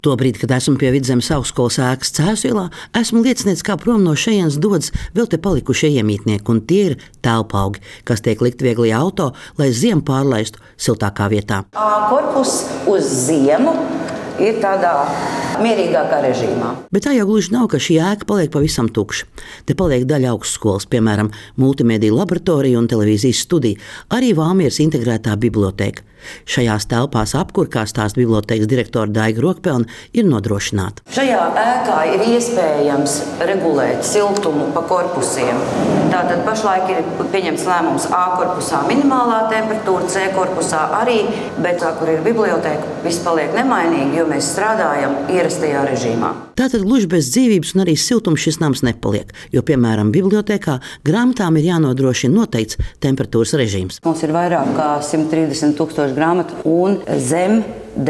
Tobrīd, kad esmu pie Vidzemes augstskolas ēkas Cēsielā, esmu liecinieks, kā prom no šejienes dodas vēl te palikušie iemītnieki, un tie ir telpaugi, kas tiek likt vieglajā auto, lai ziemu pārlaistu siltākā vietā. Korpus uz ziemu ir tādā mierīgākā režīmā. Bet tā jau gluži nav, ka šī ēka paliek pavisam tukša. Te paliek daļa augstskolas, piemēram, multimediju laboratorija un televīzijas studija, arī Valmieras integrētā bibliotēka. Šajās telpās apkur, kā stāsta bibliotēkas direktore Daiga Rokpelne, ir nodrošināta. Šajā ēkā ir iespējams regulēt siltumu pa korpusiem. Tātad pašlaik ir pieņemts lēmums A korpusā minimālā temperatūra, C korpusā arī, bet tā, kur ir bibliotēka, viss paliek nemainīgi, jo mēs strādājam ierastajā režīmā. Tātad gluži bez dzīvības un arī siltuma šis nams nepaliek, jo, piemēram, bibliotēkā grāmatām ir jānodrošina noteikts temperatūras režīms. Mums ir vairāk kā 130,000 grāmatu un zem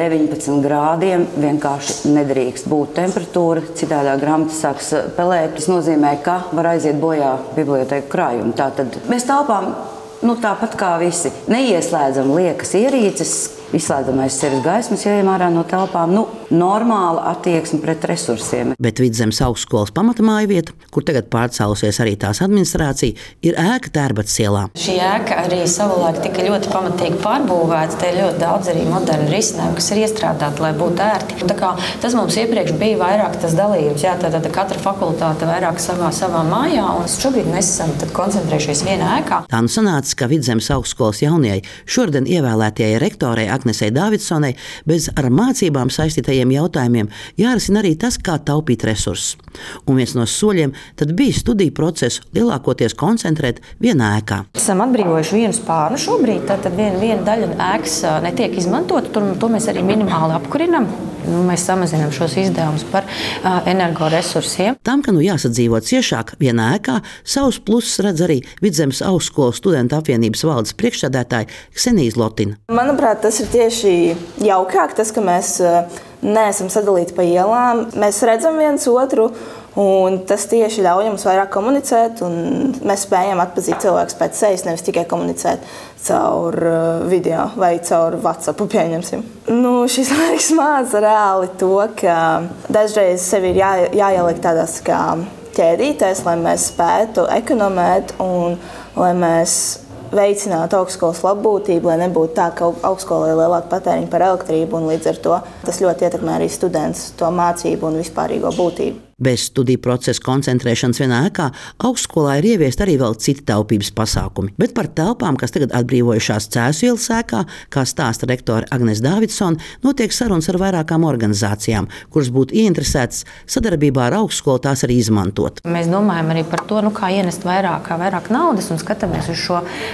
19 grādiem vienkārši nedrīkst būt temperatūra. Citādā grāmata sāks pelēt. Tas nozīmē, ka var aiziet bojā bibliotēku krājumi. Tātad mēs telpām tāpat kā visi neieslēdzam liekas ierīces, izslēdzam aiz sevis gaismas, ja ejam ārā no telpām. Normāla attieksme pret resursiem. Bet Vidzemes augstskolas pamatamāja vieta, kur tagad pārcēlusies arī tās administrācija, ir ēka Tērbatas ielā. Šī ēka arī savulaik tika ļoti pamatīgi pārbūvēta. Te ir ļoti daudz arī modernu risinājumu, kas ir iestrādāti, lai būtu ērti. Tas mums iepriekš bija vairāk tas dalījums. Jā, tad katra fakultāte vairāk savā mājā, un šobrīd mēs esam koncentrējušies vienā ēkā. Tā nu sanāca, ka Vidzemes augstskolas jaunajai šodien ievēlētajai rektorei Agnesei Davidsonai bez ar mācībām saistītajiem jautājumiem jārisina arī tas, kā taupīt resursus. Un viens no soļiem tad bija studiju procesu lielākoties koncentrēt vienā ēkā. Esam atbrīvojuši vienu spārnu šobrīd, tad viena daļa ēkas netiek izmantota, to mēs arī minimāli apkurinam. Mēs samazinām šos izdevumus par energoresursiem. Tam, ka jāsadzīvo ciešāk vienā ēkā, savus plusus redz arī Vidzemes augstskolas studentu apvienības valdes priekšsēdētāja Ksenija Zlotina. Manuprāt, tas ir tieši jaukāk, tas, ka mēs neesam sadalīti pa ielām. Mēs redzam viens otru, un tas tieši ļauj mums vairāk komunicēt, un mēs spējam atpazīt cilvēkus pēc sejas, nevis tikai komunicēt caur video vai caur WhatsApp, pieņemsim. Šis laiks māca reāli to, ka dažreiz sevi ir jāieliek tādās kā ķēdītēs, lai mēs spētu ekonomēt un lai mēs veicinātu augstskolas labbūtību, lai nebūtu tā, ka augstskolai ir lielāka patēriņa par elektrību, un līdz ar to tas ļoti ietekmē arī studentus, to mācību un vispārīgo būtību. Bez studiju procesa koncentrēšanas vienā ēkā augstskolā ir ieviest arī vēl citi taupības pasākumi. Bet par telpām, kas tagad atbrīvojušās Cēsielas ēkā, kā stāsta rektore Agnese Davidsone, notiek sarunas ar vairākām organizācijām, kuras būtu ieinteresētas sadarbībā ar augstskolu tās arī izmantot. Mēs domājam arī par to, kā ienest vairāk naudas un skatāmies uz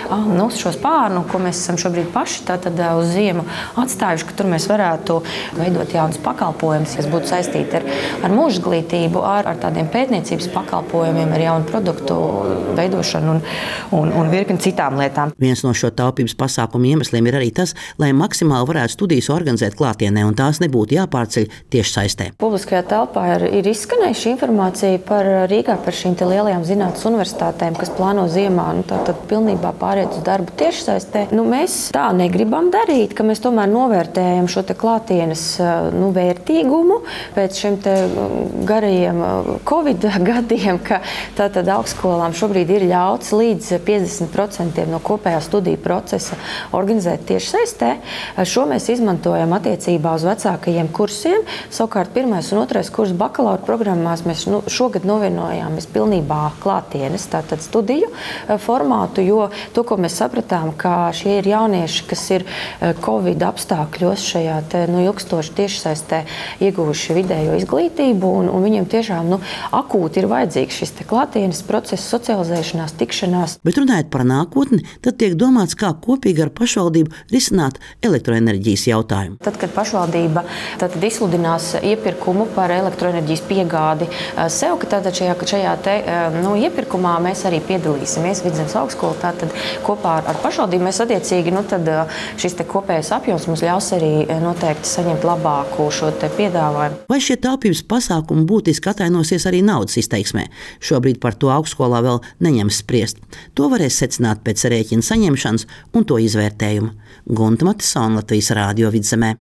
šo spārnu, ko mēs esam šobrīd paši uz ziemu atstājuši, ka tur mēs varētu veidot jaunus pakalpojumus, kas būtu saistīti ar mūža izglītību, ar tādiem pētniecības pakalpojumiem, ar jaunu produktu veidošanu un virkni citām lietām. Viens no šo taupības pasākumu iemesliem ir arī tas, lai maksimāli varētu studijas organizēt klātienē un tās nebūtu jāpārceļ tieši saistē. Publiskajā telpā ir izskanējuši informācija par Rīgā, par šīm lielajām zinātnes universitātēm, kas plāno ziemā tātad pilnībā pāriet uz darbu tieši saistē. Mēs tā negribam darīt, ka mēs tomēr novērtējam šo klātienes vērtīgumu pēc šiem garajiem Covid gadiem, ka tātad augstskolām šobrīd ir ļauts līdz 50% no kopējā studiju procesa organizēt tieši saistē. Šo mēs izmantojam attiecībā uz vecākajiem kursiem. Savukārt 1. un 2. kursa bakalaura programmās mēs šogad novienojāmies pilnībā klātienes, tātad studiju formātu, jo to, ko mēs sapratām, ka šie ir jaunieši, kas ir Covid apstākļos šajā ilgstoši tiešsaistē ieguvuši vidējo izglītību, un viņiem tiešām akūti ir vajadzīgs šis klātienes process, socializēšanās, tikšanās. Bet runājot par nākotni, tad tiek domāts, kā kopīgi ar pašvaldību risināt elektroenerģijas jautājumu. Tad, kad pašvaldība izsludinās iepirkumu par elektroenerģijas piegādi sev, ka šajā iepirkumā mēs arī piedalīsimies Vidzemes augstskola, tātad kopā ar pašvaldību mēs attiecīgi, šis kopējais apjoms mums ļaus arī noteikti saņemt labāku šo piedāvājumu. Vai šie taupības pasākumi būtiski atainosies arī naudas izteiksmē? Šobrīd par to augstskolā vēl neņems spriest. To varēs secināt pēc rēķina saņemšanas un to izvērtējuma. Gunta Matisona, Latvijas Rādio Vidzemē.